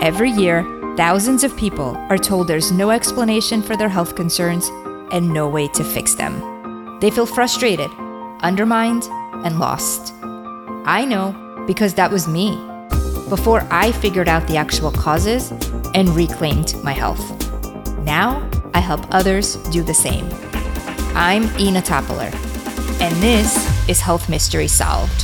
Every year, thousands of people are told there's no explanation for their health concerns and no way to fix them. They feel frustrated, undermined, and lost. I know because that was me before I figured out the actual causes and reclaimed my health. Now, I help others do the same. I'm Ina Toppler, and this is Health Mystery Solved.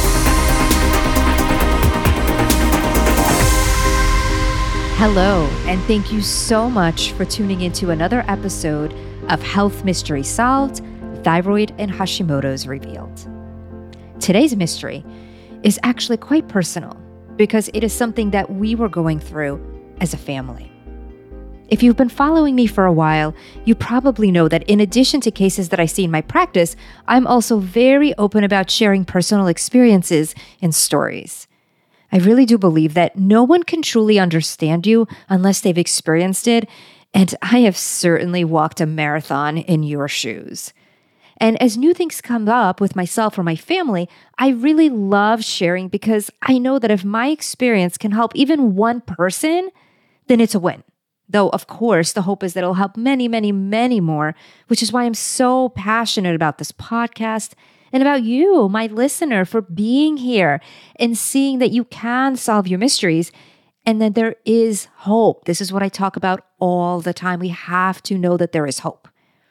Hello, and thank you so much for tuning into another episode of Health Mystery Solved, Thyroid and Hashimoto's Revealed. Today's mystery is actually quite personal because it is something that we were going through as a family. If you've been following me for a while, you probably know that in addition to cases that I see in my practice, I'm also very open about sharing personal experiences and stories. I really do believe that no one can truly understand you unless they've experienced it, and I have certainly walked a marathon in your shoes. And as new things come up with myself or my family, I really love sharing because I know that if my experience can help even one person, then it's a win. Though, of course, the hope is that it'll help many, many, many more, which is why I'm so passionate about this podcast and about you, my listener, for being here and seeing that you can solve your mysteries and that there is hope. This is what I talk about all the time. We have to know that there is hope.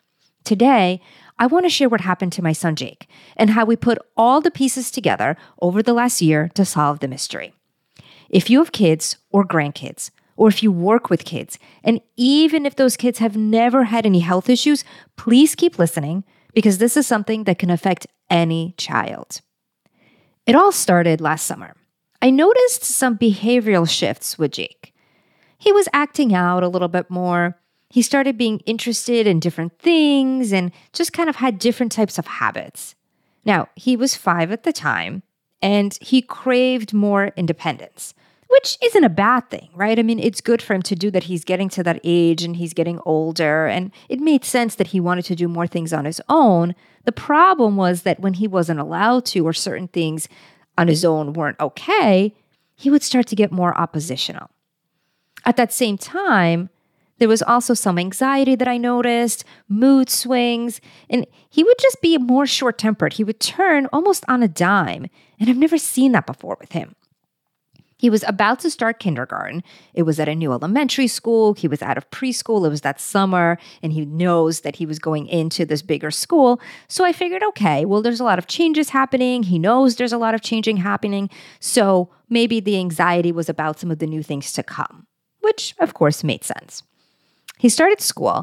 Today, I want to share what happened to my son, Jake, and how we put all the pieces together over the last year to solve the mystery. If you have kids or grandkids, or if you work with kids, and even if those kids have never had any health issues, please keep listening because this is something that can affect any child. It all started last summer. I noticed some behavioral shifts with Jake. He was acting out a little bit more. He started being interested in different things and just kind of had different types of habits. Now, he was 5 at the time, and he craved more independence, which isn't a bad thing, right? I mean, it's good for him to do that. He's getting to that age and he's getting older, and it made sense that he wanted to do more things on his own. The problem was that when he wasn't allowed to, or certain things on his own weren't okay, he would start to get more oppositional. At that same time, there was also some anxiety that I noticed, mood swings, and he would just be more short-tempered. He would turn almost on a dime, and I've never seen that before with him. He was about to start kindergarten. It was at a new elementary school. He was out of preschool. It was that summer, and he knows that he was going into this bigger school. So I figured, okay, well, there's a lot of changes happening. He knows there's a lot of changing happening. So maybe the anxiety was about some of the new things to come, which of course made sense. He started school,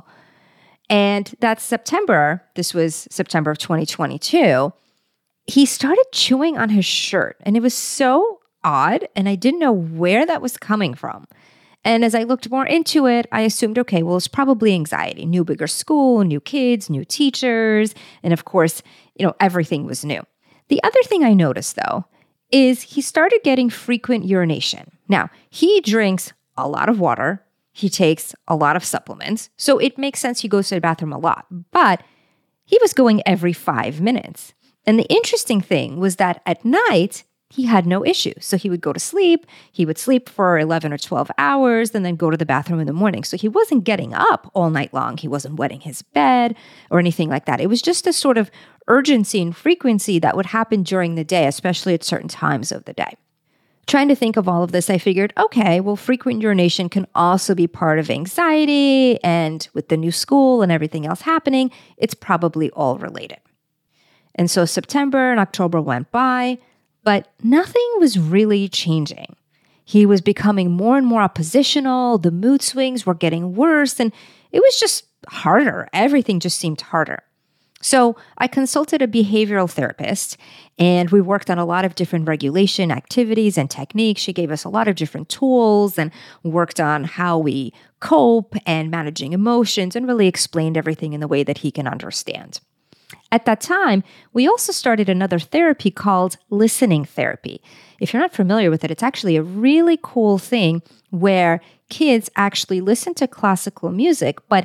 and that September, this was September of 2022, he started chewing on his shirt, and it was so odd, and I didn't know where that was coming from. And as I looked more into it, I assumed, okay, well, it's probably anxiety. New bigger school, new kids, new teachers, and of course, everything was new. The other thing I noticed, though, is he started getting frequent urination. Now, he drinks a lot of water. He takes a lot of supplements, so it makes sense he goes to the bathroom a lot. But he was going every 5 minutes. And the interesting thing was that at night, he had no issues. So he would go to sleep. He would sleep for 11 or 12 hours and then go to the bathroom in the morning. So he wasn't getting up all night long. He wasn't wetting his bed or anything like that. It was just a sort of urgency and frequency that would happen during the day, especially at certain times of the day. Trying to think of all of this, I figured, okay, well, frequent urination can also be part of anxiety. And with the new school and everything else happening, it's probably all related. And so September and October went by, but nothing was really changing. He was becoming more and more oppositional. The mood swings were getting worse, and it was just harder. Everything just seemed harder. So I consulted a behavioral therapist, and we worked on a lot of different regulation activities and techniques. She gave us a lot of different tools and worked on how we cope and managing emotions, and really explained everything in the way that he can understand. At that time, we also started another therapy called listening therapy. If you're not familiar with it, it's actually a really cool thing where kids actually listen to classical music, but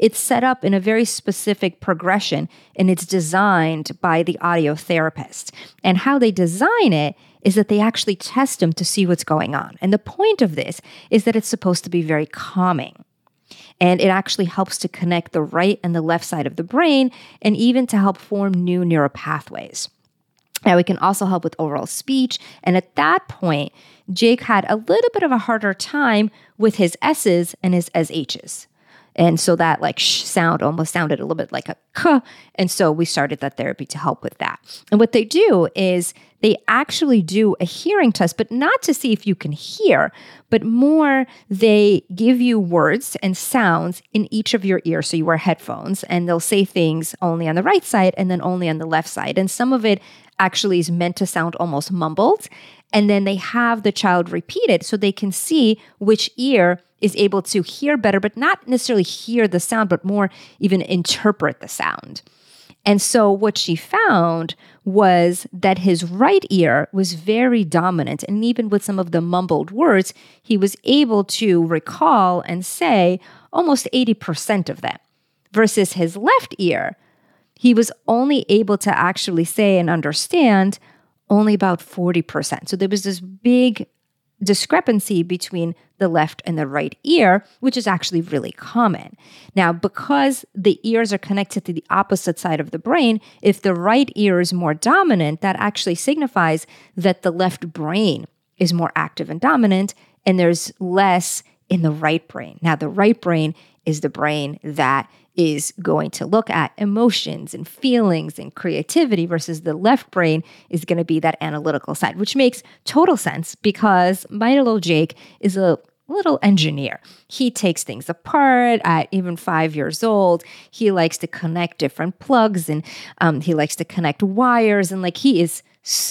it's set up in a very specific progression, and it's designed by the audio therapist. And how they design it is that they actually test them to see what's going on. And the point of this is that it's supposed to be very calming. And it actually helps to connect the right and the left side of the brain, and even to help form new neural pathways. Now, it can also help with oral speech. And at that point, Jake had a little bit of a harder time with his S's and his SH's. And so that sound almost sounded a little bit like a K. And so we started that therapy to help with that. And what they do is they actually do a hearing test, but not to see if you can hear, but more they give you words and sounds in each of your ears. So you wear headphones, and they'll say things only on the right side and then only on the left side. And some of it actually is meant to sound almost mumbled. And then they have the child repeat it so they can see which ear is able to hear better, but not necessarily hear the sound, but more even interpret the sound. And so what she found was that his right ear was very dominant. And even with some of the mumbled words, he was able to recall and say almost 80% of them. Versus his left ear, he was only able to actually say and understand only about 40%. So there was this big discrepancy between the left and the right ear, which is actually really common. Now, because the ears are connected to the opposite side of the brain, if the right ear is more dominant, that actually signifies that the left brain is more active and dominant, and there's less in the right brain. Now, the right brain is the brain that is going to look at emotions and feelings and creativity, versus the left brain is going to be that analytical side, which makes total sense because my little Jake is a little engineer. He takes things apart at even 5 years old. He likes to connect different plugs, and he likes to connect wires, and he is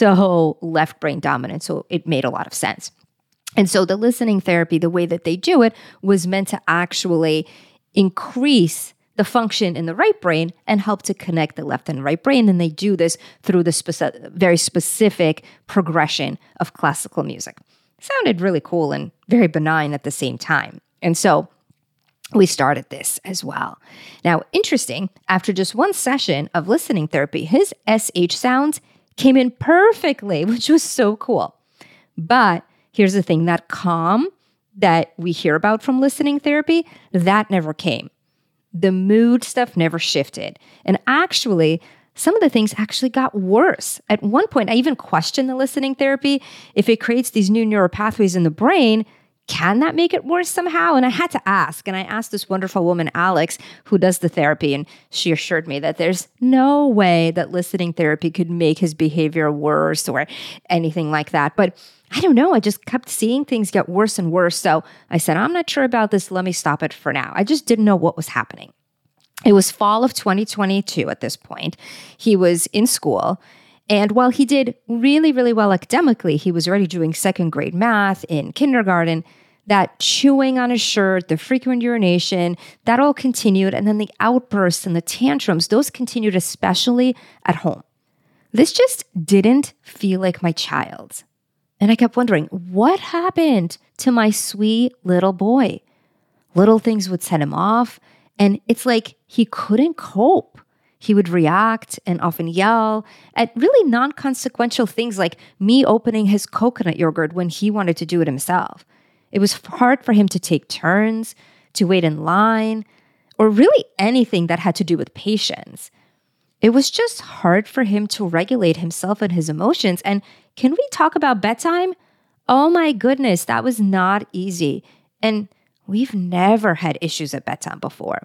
so left brain dominant. So it made a lot of sense. And so the listening therapy, the way that they do it, was meant to actually increase the function in the right brain and help to connect the left and right brain. And they do this through the very specific progression of classical music. It sounded really cool and very benign at the same time. And so we started this as well. Now, interesting, after just one session of listening therapy, his SH sounds came in perfectly, which was so cool. But here's the thing, that calm that we hear about from listening therapy, that never came. The mood stuff never shifted. And actually, some of the things actually got worse. At one point, I even questioned the listening therapy. If it creates these new neural pathways in the brain, can that make it worse somehow? And I had to ask. And I asked this wonderful woman, Alex, who does the therapy, and she assured me that there's no way that listening therapy could make his behavior worse or anything like that. But I don't know. I just kept seeing things get worse and worse. So I said, I'm not sure about this. Let me stop it for now. I just didn't know what was happening. It was fall of 2022 at this point. He was in school. And while he did really, really well academically, he was already doing second grade math in kindergarten. That chewing on his shirt, the frequent urination, that all continued. And then the outbursts and the tantrums, those continued especially at home. This just didn't feel like my child. And I kept wondering, what happened to my sweet little boy? Little things would set him off, and it's like he couldn't cope. He would react and often yell at really non-consequential things like me opening his coconut yogurt when he wanted to do it himself. It was hard for him to take turns, to wait in line, or really anything that had to do with patience. It was just hard for him to regulate himself and his emotions. And can we talk about bedtime? Oh my goodness, that was not easy. And we've never had issues at bedtime before.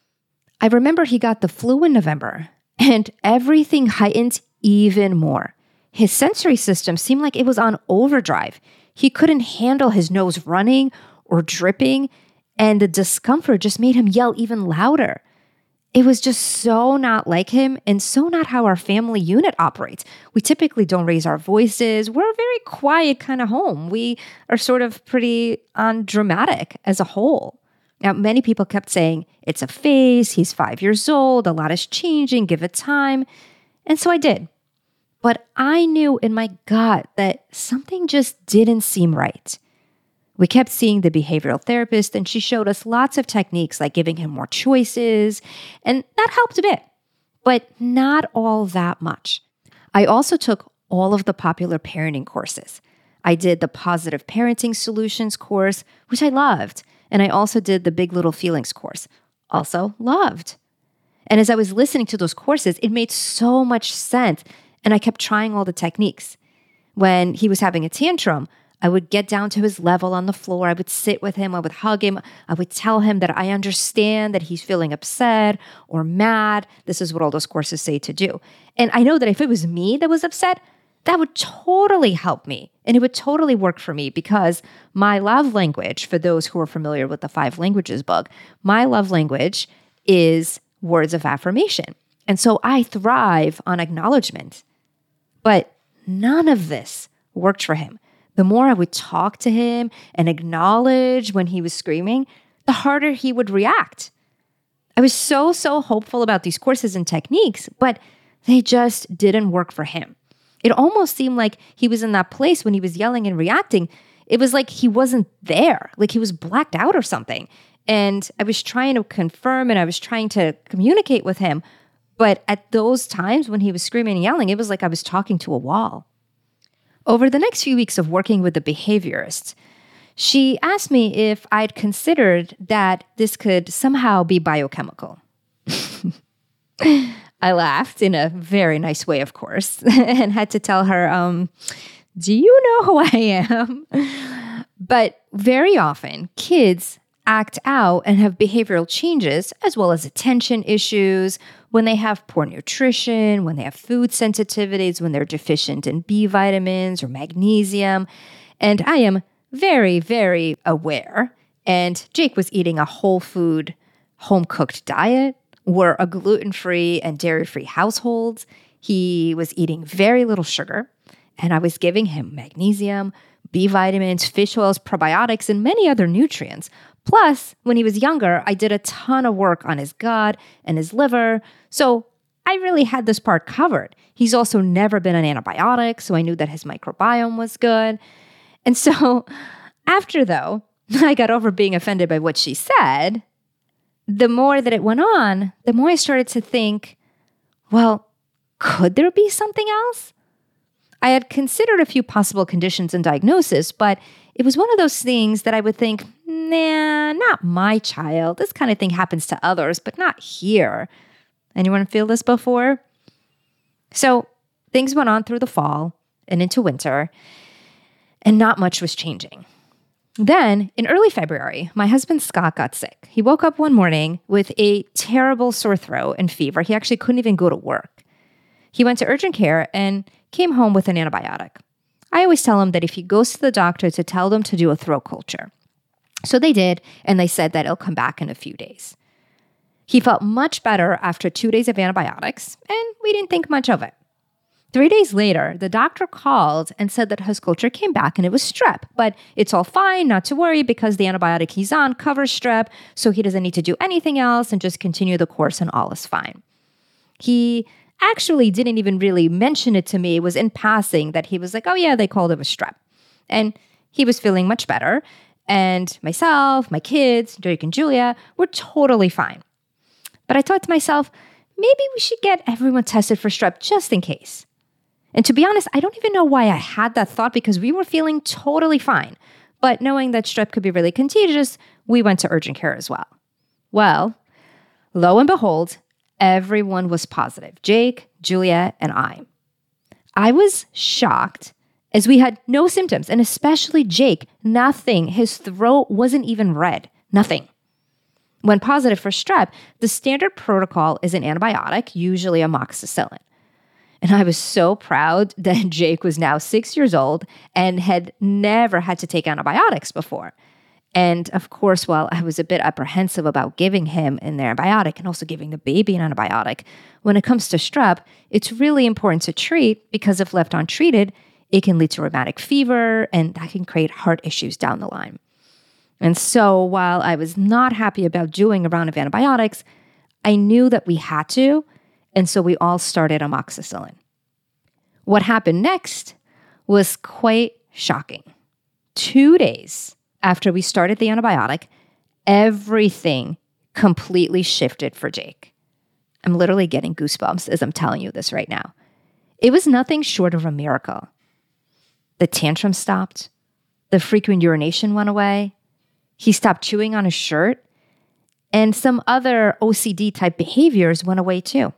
I remember he got the flu in November, and everything heightened even more. His sensory system seemed like it was on overdrive. He couldn't handle his nose running or dripping, and the discomfort just made him yell even louder. It was just so not like him and so not how our family unit operates. We typically don't raise our voices. We're a very quiet kind of home. We are sort of pretty undramatic as a whole. Now, many people kept saying, it's a phase, he's 5 years old, a lot is changing, give it time. And so I did. But I knew in my gut that something just didn't seem right. We kept seeing the behavioral therapist, and she showed us lots of techniques like giving him more choices, and that helped a bit, but not all that much. I also took all of the popular parenting courses. I did the Positive Parenting Solutions course, which I loved, and I also did the Big Little Feelings course, also loved. And as I was listening to those courses, it made so much sense, and I kept trying all the techniques. When he was having a tantrum, I would get down to his level on the floor. I would sit with him. I would hug him. I would tell him that I understand that he's feeling upset or mad. This is what all those courses say to do. And I know that if it was me that was upset, that would totally help me. And it would totally work for me because my love language, for those who are familiar with the 5 languages book, my love language is words of affirmation. And so I thrive on acknowledgement. But none of this worked for him. The more I would talk to him and acknowledge when he was screaming, the harder he would react. I was so hopeful about these courses and techniques, but they just didn't work for him. It almost seemed like he was in that place when he was yelling and reacting. It was like he wasn't there, like he was blacked out or something. And I was trying to confirm and I was trying to communicate with him. But at those times when he was screaming and yelling, it was like I was talking to a wall. Over the next few weeks of working with the behaviorist, she asked me if I'd considered that this could somehow be biochemical. I laughed in a very nice way, of course, and had to tell her, do you know who I am? But very often, kids act out and have behavioral changes as well as attention issues when they have poor nutrition, when they have food sensitivities, when they're deficient in B vitamins or magnesium. And I am very aware. And Jake was eating a whole food, home-cooked diet. We're a gluten-free and dairy-free household. He was eating very little sugar. And I was giving him magnesium, B vitamins, fish oils, probiotics, and many other nutrients. Plus, when he was younger, I did a ton of work on his gut and his liver. So I really had this part covered. He's also never been on antibiotics, so I knew that his microbiome was good. And so after, though, I got over being offended by what she said, the more that it went on, the more I started to think, well, could there be something else? I had considered a few possible conditions and diagnosis, but it was one of those things that I would think, nah, not my child. This kind of thing happens to others, but not here. Anyone feel this before? So things went on through the fall and into winter, and not much was changing. Then, in early February, my husband Scott got sick. He woke up one morning with a terrible sore throat and fever. He actually couldn't even go to work. He went to urgent care and came home with an antibiotic. I always tell him that if he goes to the doctor to tell them to do a throat culture. So they did, and they said that it'll come back in a few days. He felt much better after 2 days of antibiotics, and we didn't think much of it. 3 days later, the doctor called and said that his culture came back and it was strep, but it's all fine, not to worry, because the antibiotic he's on covers strep, so he doesn't need to do anything else and just continue the course and all is fine. He actually didn't even really mention it to me. It was in passing that he was like, oh yeah, they called it a strep. And he was feeling much better. And myself, my kids, Drake and Julia, were totally fine. But I thought to myself, maybe we should get everyone tested for strep just in case. And to be honest, I don't even know why I had that thought because we were feeling totally fine. But knowing that strep could be really contagious, we went to urgent care as well. Well, lo and behold, everyone was positive. Jake, Julia, and I. I was shocked as we had no symptoms, and especially Jake, nothing. His throat wasn't even red, nothing. When positive for strep, the standard protocol is an antibiotic, usually amoxicillin. And I was so proud that Jake was now 6 years old and had never had to take antibiotics before. And of course, while I was a bit apprehensive about giving him an antibiotic and also giving the baby an antibiotic, when it comes to strep, it's really important to treat because if left untreated, it can lead to rheumatic fever and that can create heart issues down the line. And so while I was not happy about doing a round of antibiotics, I knew that we had to, and so we all started amoxicillin. What happened next was quite shocking. 2 days after we started the antibiotic, everything completely shifted for Jake. I'm literally getting goosebumps as I'm telling you this right now. It was nothing short of a miracle. The tantrum stopped. The frequent urination went away. He stopped chewing on his shirt. And some other OCD type behaviors went away too.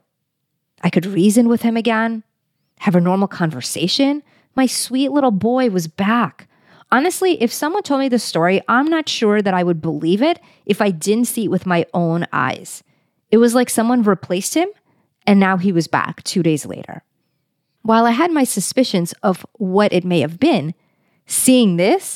I could reason with him again, have a normal conversation. My sweet little boy was back. Honestly, if someone told me this story, I'm not sure that I would believe it if I didn't see it with my own eyes. It was like someone replaced him, and now he was back 2 days later. While I had my suspicions of what it may have been, seeing this,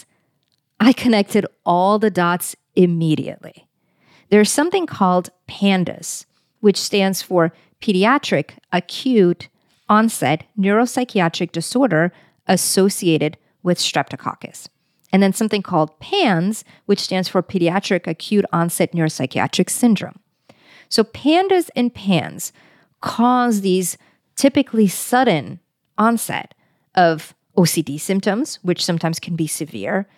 I connected all the dots immediately. There's something called PANDAS, which stands for Pediatric Acute Onset Neuropsychiatric Disorder Associated with Streptococcus. And then something called PANS, which stands for Pediatric Acute Onset Neuropsychiatric Syndrome. So PANDAS and PANS cause these typically sudden onset of OCD symptoms, which sometimes can be severe.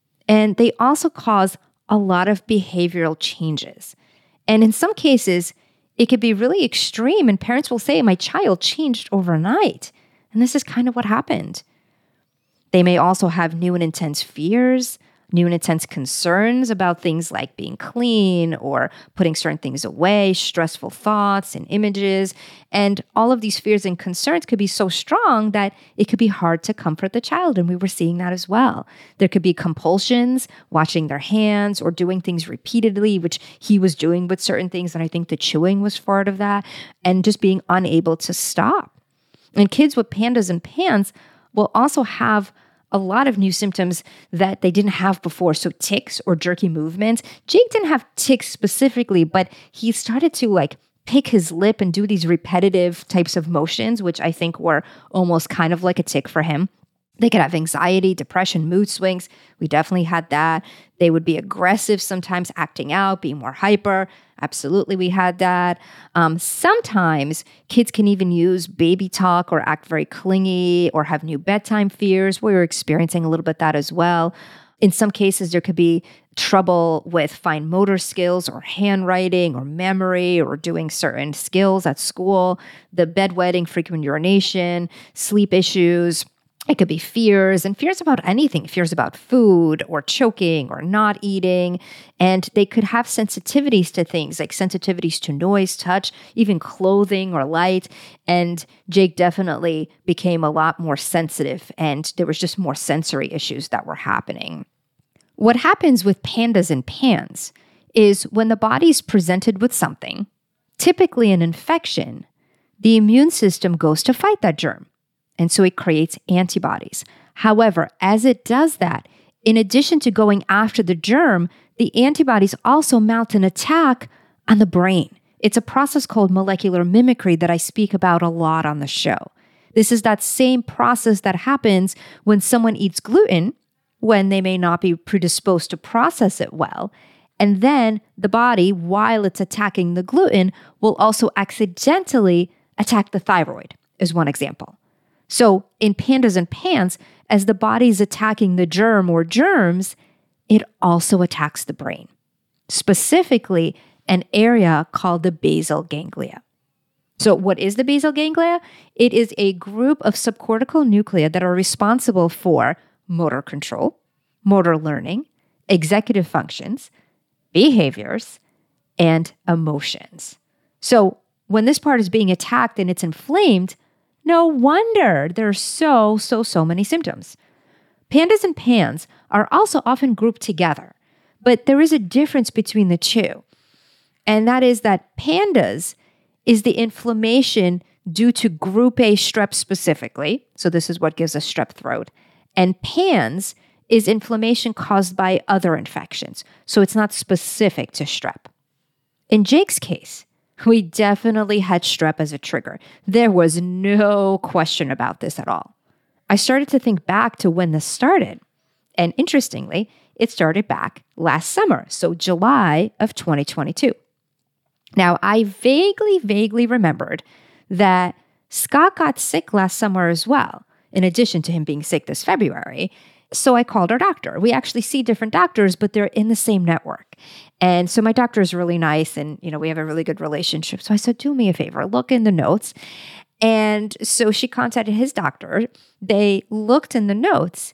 And they also cause a lot of behavioral changes. And in some cases, it could be really extreme, and parents will say, my child changed overnight. And this is kind of what happened. They may also have new and intense fears, new and intense concerns about things like being clean or putting certain things away, stressful thoughts and images. And all of these fears and concerns could be so strong that it could be hard to comfort the child. And we were seeing that as well. There could be compulsions, watching their hands or doing things repeatedly, which he was doing with certain things. And I think the chewing was part of that, and just being unable to stop. And kids with PANDAS and PANS will also have a lot of new symptoms that they didn't have before. So tics or jerky movements. Jake didn't have tics specifically, but he started to pick his lip and do these repetitive types of motions, which I think were almost kind of like a tic for him. They could have anxiety, depression, mood swings. We definitely had that. They would be aggressive, sometimes acting out, being more hyper. Absolutely, we had that. Sometimes kids can even use baby talk or act very clingy or have new bedtime fears. We were experiencing a little bit that as well. In some cases, there could be trouble with fine motor skills or handwriting or memory or doing certain skills at school, the bedwetting, frequent urination, sleep issues. It could be fears about anything, fears about food or choking or not eating. And they could have sensitivities to things like sensitivities to noise, touch, even clothing or light. And Jake definitely became a lot more sensitive, and there was just more sensory issues that were happening. What happens with PANDAS and PANS is when the body's presented with something, typically an infection, the immune system goes to fight that germ. And so it creates antibodies. However, as it does that, in addition to going after the germ, the antibodies also mount an attack on the brain. It's a process called molecular mimicry that I speak about a lot on the show. This is that same process that happens when someone eats gluten, when they may not be predisposed to process it well. And then the body, while it's attacking the gluten, will also accidentally attack the thyroid, is one example. So in PANDAS and PANS, as the body's attacking the germ or germs, it also attacks the brain, specifically an area called the basal ganglia. So what is the basal ganglia? It is a group of subcortical nuclei that are responsible for motor control, motor learning, executive functions, behaviors, and emotions. So when this part is being attacked and it's inflamed, no wonder there are so many symptoms. PANDAS and PANS are also often grouped together, but there is a difference between the two. And that is that PANDAS is the inflammation due to group A strep specifically. So this is what gives us strep throat. And PANS is inflammation caused by other infections. So it's not specific to strep. In Jake's case, we definitely had strep as a trigger. There was no question about this at all. I started to think back to when this started. And interestingly, it started back last summer, so July of 2022. Now, I vaguely remembered that Scott got sick last summer as well, in addition to him being sick this February. So I called our doctor. We actually see different doctors, but they're in the same network. And so my doctor is really nice and, we have a really good relationship. So I said, do me a favor, look in the notes. And so she contacted his doctor. They looked in the notes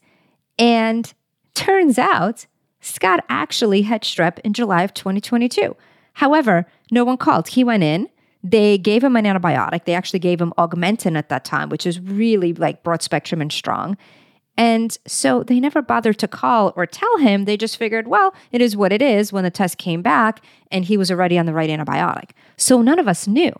and turns out Scott actually had strep in July of 2022. However, no one called. He went in. They gave him an antibiotic. They actually gave him Augmentin at that time, which is really like broad spectrum and strong. And so they never bothered to call or tell him. They just figured, well, it is what it is when the test came back and he was already on the right antibiotic. So none of us knew.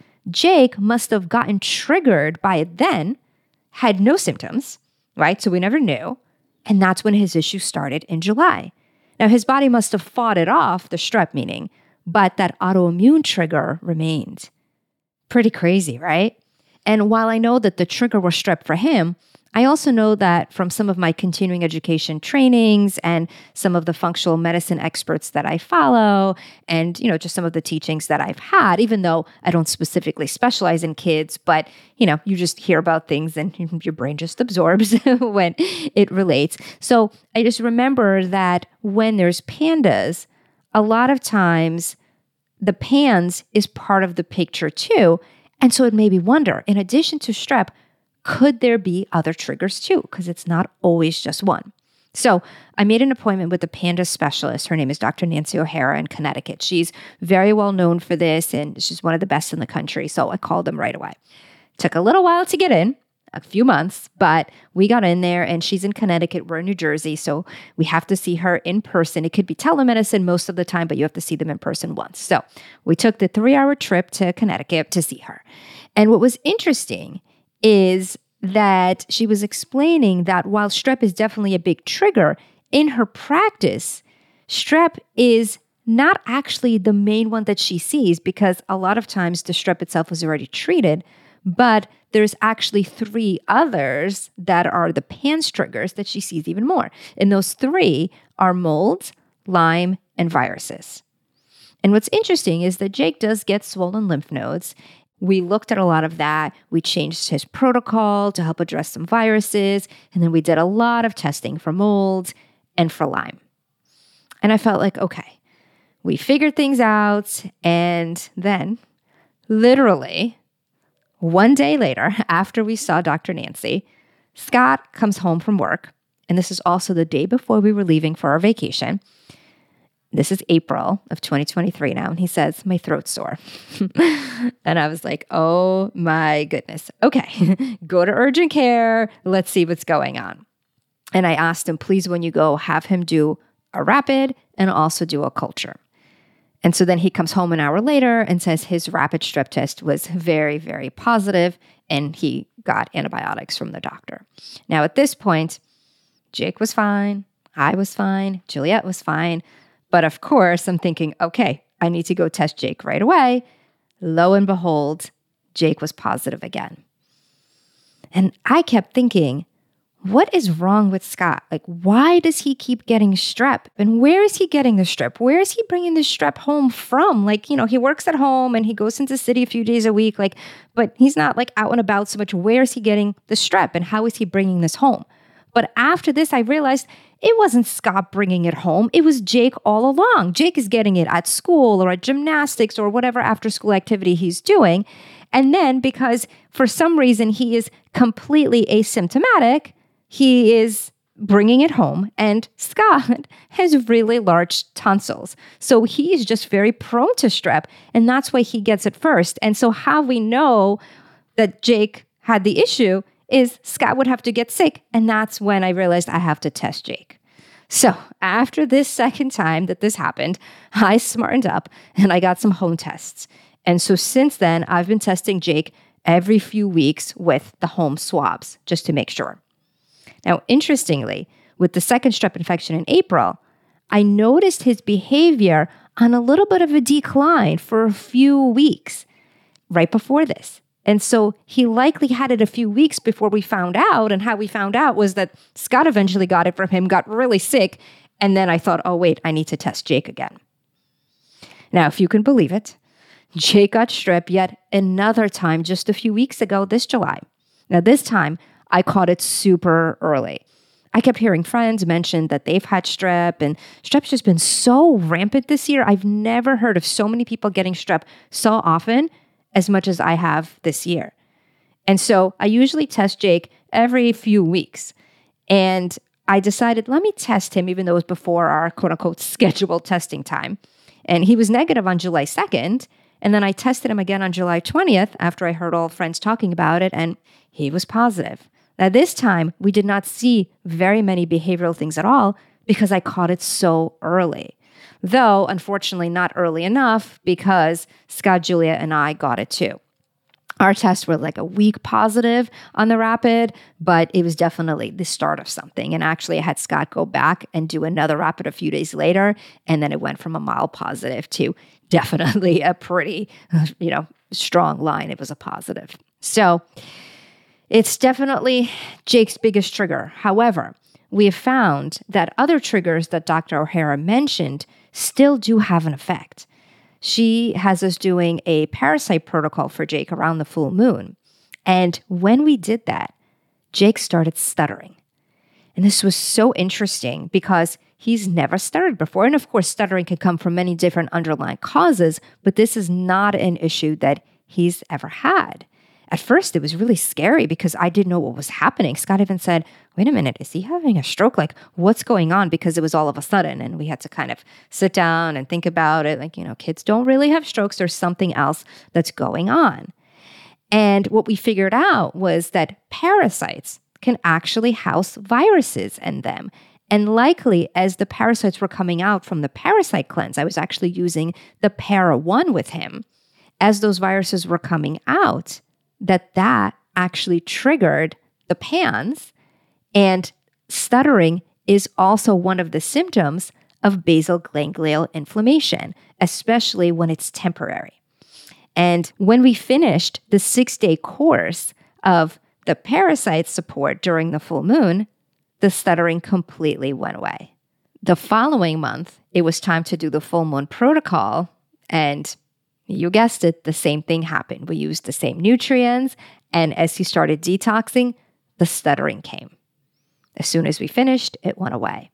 Jake must have gotten triggered by it then, had no symptoms, right? So we never knew. And that's when his issue started in July. Now, his body must have fought it off, the strep meaning, but that autoimmune trigger remained. Pretty crazy, right? And while I know that the trigger was strep for him, I also know that from some of my continuing education trainings and some of the functional medicine experts that I follow and, just some of the teachings that I've had, even though I don't specifically specialize in kids, but, you just hear about things and your brain just absorbs when it relates. So I just remember that when there's PANDAS, a lot of times the PANS is part of the picture too. And so it made me wonder, in addition to strep, could there be other triggers too? Because it's not always just one. So I made an appointment with the PANDAS specialist. Her name is Dr. Nancy O'Hara in Connecticut. She's very well known for this and she's one of the best in the country. So I called them right away. Took a little while to get in, a few months, but we got in there and she's in Connecticut. We're in New Jersey. So we have to see her in person. It could be telemedicine most of the time, but you have to see them in person once. So we took the 3-hour trip to Connecticut to see her. And what was interesting is that she was explaining that while strep is definitely a big trigger, in her practice, strep is not actually the main one that she sees because a lot of times the strep itself is already treated, but there's actually 3 others that are the PANS triggers that she sees even more. And those 3 are mold, Lyme, and viruses. And what's interesting is that Jake does get swollen lymph nodes. We looked at a lot of that. We changed his protocol to help address some viruses. And then we did a lot of testing for mold and for Lyme. And I felt like, okay, we figured things out. And then literally 1 day later, after we saw Dr. Nancy, Scott comes home from work. And this is also the day before we were leaving for our vacation. This is April of 2023 now. And he says, my throat's sore. And I was like, oh my goodness. Okay, go to urgent care. Let's see what's going on. And I asked him, please, when you go, have him do a rapid and also do a culture. And so then he comes home an hour later and says his rapid strep test was very, very positive, and he got antibiotics from the doctor. Now, at this point, Jake was fine. I was fine. Juliet was fine. But of course, I'm thinking, okay, I need to go test Jake right away. Lo and behold, Jake was positive again. And I kept thinking, what is wrong with Scott? Like, why does he keep getting strep? And where is he getting the strep? Where is he bringing the strep home from? Like, he works at home and he goes into the city a few days a week, but he's not out and about so much. Where is he getting the strep and how is he bringing this home? But after this, I realized it wasn't Scott bringing it home. It was Jake all along. Jake is getting it at school or at gymnastics or whatever after school activity he's doing. And then because for some reason he is completely asymptomatic, he is bringing it home. And Scott has really large tonsils. So he is just very prone to strep. And that's why he gets it first. And so how we know that Jake had the issue is Scott would have to get sick. And that's when I realized I have to test Jake. So after this second time that this happened, I smartened up and I got some home tests. And so since then, I've been testing Jake every few weeks with the home swabs just to make sure. Now, interestingly, with the second strep infection in April, I noticed his behavior on a little bit of a decline for a few weeks right before this. And so he likely had it a few weeks before we found out. And how we found out was that Scott eventually got it from him, got really sick. And then I thought, oh, wait, I need to test Jake again. Now, if you can believe it, Jake got strep yet another time just a few weeks ago, this July. Now, this time I caught it super early. I kept hearing friends mention that they've had strep, and strep's just been so rampant this year. I've never heard of so many people getting strep so often as much as I have this year. And so I usually test Jake every few weeks. And I decided, let me test him, even though it was before our quote unquote scheduled testing time. And he was negative on July 2nd. And then I tested him again on July 20th after I heard all friends talking about it, and he was positive. Now, this time, we did not see very many behavioral things at all because I caught it so early. Though, unfortunately, not early enough because Scott, Julia, and I got it too. Our tests were like a week positive on the rapid, but it was definitely the start of something. And actually, I had Scott go back and do another rapid a few days later, and then it went from a mild positive to definitely a pretty, strong line. It was a positive. So it's definitely Jake's biggest trigger. However, we have found that other triggers that Dr. O'Hara mentioned still do have an effect. She has us doing a parasite protocol for Jake around the full moon. And when we did that, Jake started stuttering. And this was so interesting because he's never stuttered before. And of course, stuttering can come from many different underlying causes, but this is not an issue that he's ever had. At first, it was really scary because I didn't know what was happening. Scott even said, wait a minute, is he having a stroke? Like, what's going on? Because it was all of a sudden. And we had to kind of sit down and think about it. Like, kids don't really have strokes. There's something else that's going on. And what we figured out was that parasites can actually house viruses in them. And likely, as the parasites were coming out from the parasite cleanse, I was actually using the Para-1 with him. As those viruses were coming out, that actually triggered the PANS, and stuttering is also one of the symptoms of basal ganglial inflammation, especially when it's temporary. And when we finished the 6-day course of the parasite support during the full moon, the stuttering completely went away. The following month, it was time to do the full moon protocol, and you guessed it, the same thing happened. We used the same nutrients, and as he started detoxing, the stuttering came. As soon as we finished, it went away.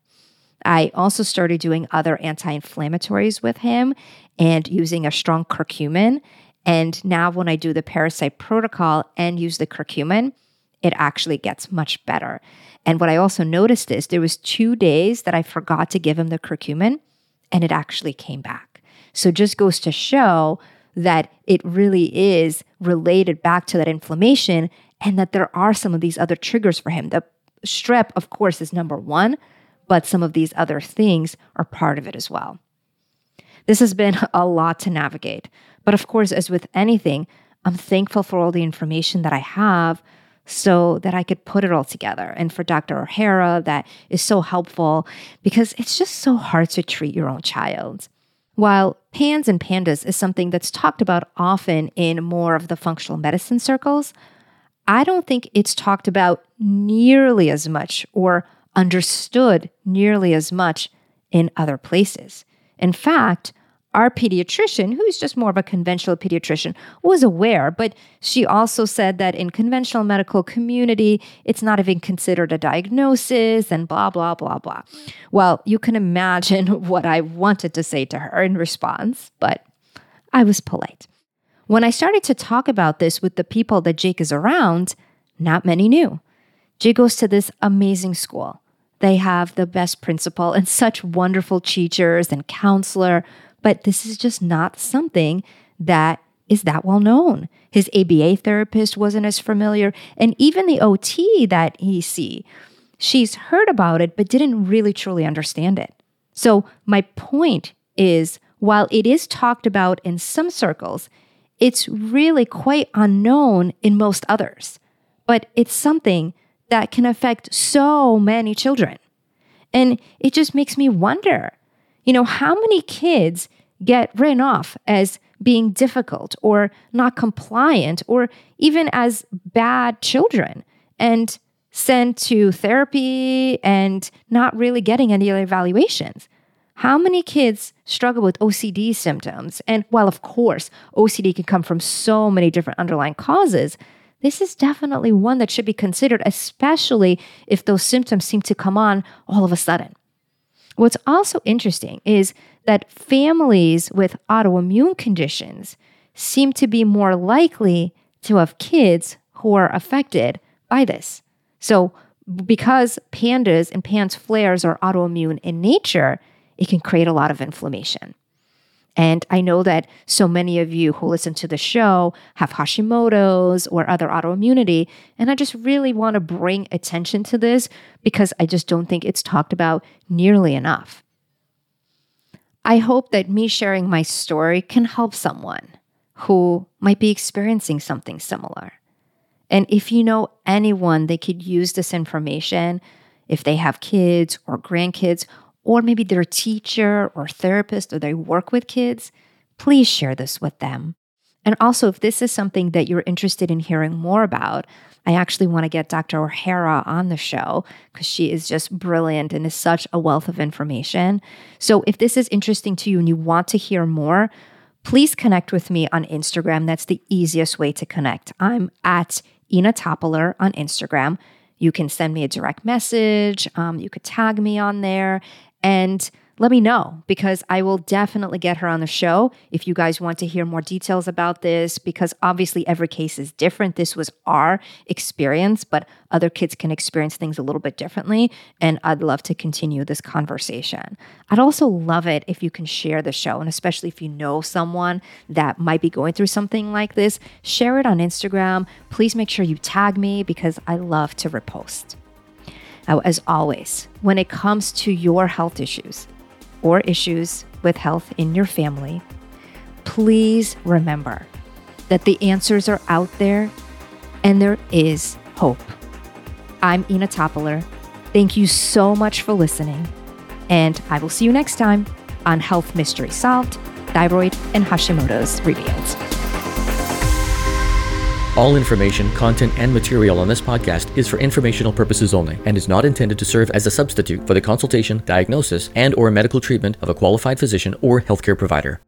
I also started doing other anti-inflammatories with him and using a strong curcumin. And now when I do the parasite protocol and use the curcumin, it actually gets much better. And what I also noticed is there was 2 days that I forgot to give him the curcumin, and it actually came back. So it just goes to show that it really is related back to that inflammation and that there are some of these other triggers for him. The strep, of course, is number one, but some of these other things are part of it as well. This has been a lot to navigate. But of course, as with anything, I'm thankful for all the information that I have so that I could put it all together. And for Dr. O'Hara, that is so helpful because it's just so hard to treat your own child. While PANS and PANDAS is something that's talked about often in more of the functional medicine circles, I don't think it's talked about nearly as much or understood nearly as much in other places. In fact, our pediatrician, who's just more of a conventional pediatrician, was aware, but she also said that in conventional medical community, it's not even considered a diagnosis and blah, blah, blah, blah. Well, you can imagine what I wanted to say to her in response, but I was polite. When I started to talk about this with the people that Jake is around, not many knew. Jake goes to this amazing school. They have the best principal and such wonderful teachers and counselor, but this is just not something that is that well known. His ABA therapist wasn't as familiar, and even the OT that he sees, she's heard about it, but didn't really truly understand it. So my point is, while it is talked about in some circles, it's really quite unknown in most others. But it's something that can affect so many children. And it just makes me wonder, how many kids get written off as being difficult or not compliant or even as bad children and sent to therapy and not really getting any evaluations? How many kids struggle with OCD symptoms? And while, of course, OCD can come from so many different underlying causes, this is definitely one that should be considered, especially if those symptoms seem to come on all of a sudden. What's also interesting is that families with autoimmune conditions seem to be more likely to have kids who are affected by this. So because PANDAS and PANS flares are autoimmune in nature, it can create a lot of inflammation. And I know that so many of you who listen to the show have Hashimoto's or other autoimmunity, and I just really want to bring attention to this because I just don't think it's talked about nearly enough. I hope that me sharing my story can help someone who might be experiencing something similar. And if you know anyone that could use this information, if they have kids or grandkids, or maybe they're a teacher or therapist or they work with kids, please share this with them. And also, if this is something that you're interested in hearing more about, I actually want to get Dr. O'Hara on the show because she is just brilliant and is such a wealth of information. So if this is interesting to you and you want to hear more, please connect with me on Instagram. That's the easiest way to connect. I'm at Ina Toppler on Instagram. You can send me a direct message. You could tag me on there and let me know because I will definitely get her on the show if you guys want to hear more details about this because obviously every case is different. This was our experience, but other kids can experience things a little bit differently. And I'd love to continue this conversation. I'd also love it if you can share the show, and especially if you know someone that might be going through something like this, share it on Instagram. Please make sure you tag me because I love to repost. Now, as always, when it comes to your health issues, or issues with health in your family, please remember that the answers are out there and there is hope. I'm Ina Toppler. Thank you so much for listening, and I will see you next time on Health Mystery Solved, Thyroid and Hashimoto's Revealed. All information, content, and material on this podcast is for informational purposes only and is not intended to serve as a substitute for the consultation, diagnosis, and/or medical treatment of a qualified physician or healthcare provider.